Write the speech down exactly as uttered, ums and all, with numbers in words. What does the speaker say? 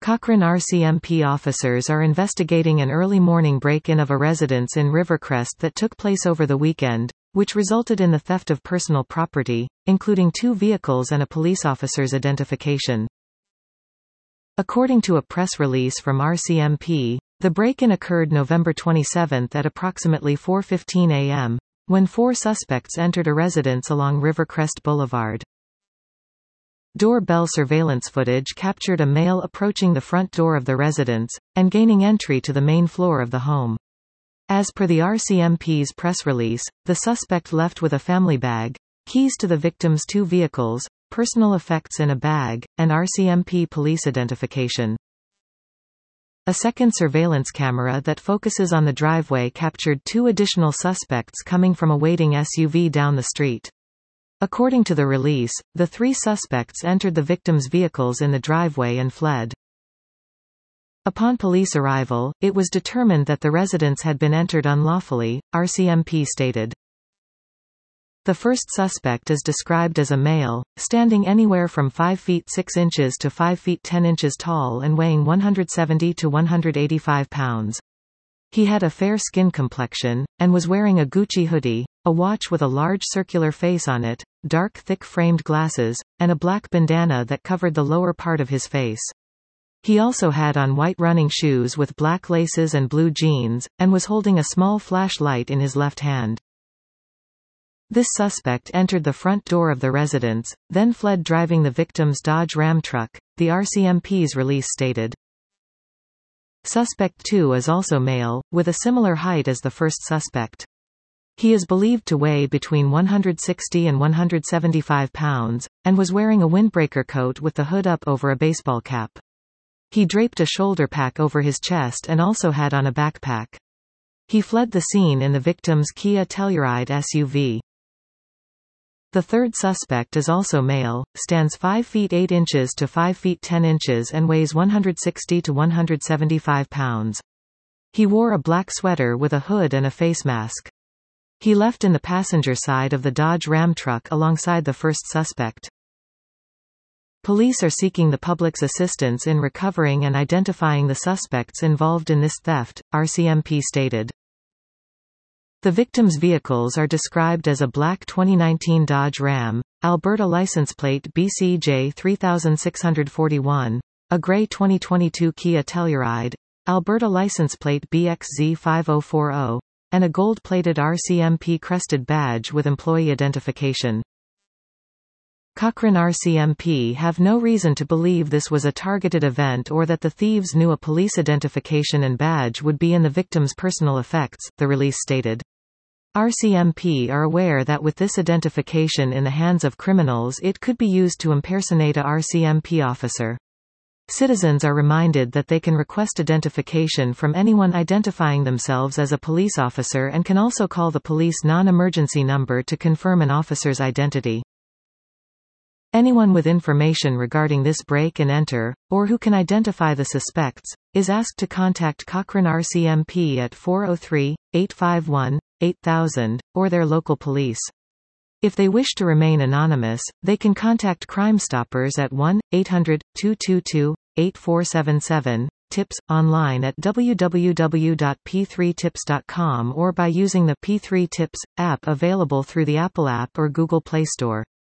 Cochrane R C M P officers are investigating an early morning break-in of a residence in Rivercrest that took place over the weekend, which resulted in the theft of personal property, including two vehicles and a police officer's identification. According to a press release from R C M P, the break-in occurred November twenty-seventh at approximately four fifteen a m, when four suspects entered a residence along Rivercrest Boulevard. Doorbell surveillance footage captured a male approaching the front door of the residence, and gaining entry to the main floor of the home. As per the R C M P's press release, the suspect left with a family bag, keys to the victim's two vehicles, personal effects in a bag, and R C M P police identification. A second surveillance camera that focuses on the driveway captured two additional suspects coming from a waiting S U V down the street. According to the release, the three suspects entered the victim's vehicles in the driveway and fled. Upon police arrival, it was determined that the residence had been entered unlawfully, R C M P stated. The first suspect is described as a male, standing anywhere from five feet six inches to five feet ten inches tall and weighing one hundred seventy to one hundred eighty-five pounds. He had a fair skin complexion, and was wearing a Gucci hoodie, a watch with a large circular face on it, dark thick framed glasses, and a black bandana that covered the lower part of his face. He also had on white running shoes with black laces and blue jeans, and was holding a small flashlight in his left hand. This suspect entered the front door of the residence, then fled driving the victim's Dodge Ram truck, the R C M P's release stated. Suspect two is also male, with a similar height as the first suspect. He is believed to weigh between one hundred sixty and one hundred seventy-five pounds, and was wearing a windbreaker coat with the hood up over a baseball cap. He draped a shoulder pack over his chest and also had on a backpack. He fled the scene in the victim's Kia Telluride S U V. The third suspect is also male, stands five feet eight inches to five feet ten inches and weighs one hundred sixty to one hundred seventy-five pounds. He wore a black sweater with a hood and a face mask. He left in the passenger side of the Dodge Ram truck alongside the first suspect. Police are seeking the public's assistance in recovering and identifying the suspects involved in this theft, R C M P stated. The victim's vehicles are described as a black twenty nineteen Dodge Ram, Alberta license plate B C J three six four one, a gray twenty twenty-two Kia Telluride, Alberta license plate B X Z five oh four oh, and a gold-plated R C M P crested badge with employee identification. Cochrane R C M P have no reason to believe this was a targeted event or that the thieves knew a police identification and badge would be in the victim's personal effects, the release stated. R C M P are aware that with this identification in the hands of criminals it could be used to impersonate a R C M P officer. Citizens are reminded that they can request identification from anyone identifying themselves as a police officer and can also call the police non-emergency number to confirm an officer's identity. Anyone with information regarding this break and enter, or who can identify the suspects, is asked to contact Cochrane R C M P at four oh three, eight five one, eight thousand, or their local police. If they wish to remain anonymous, they can contact Crime Stoppers at one eight hundred, two two two, eight four seven seven, tips, online at w w w dot p three tips dot com or by using the P three Tips app available through the Apple app or Google Play Store.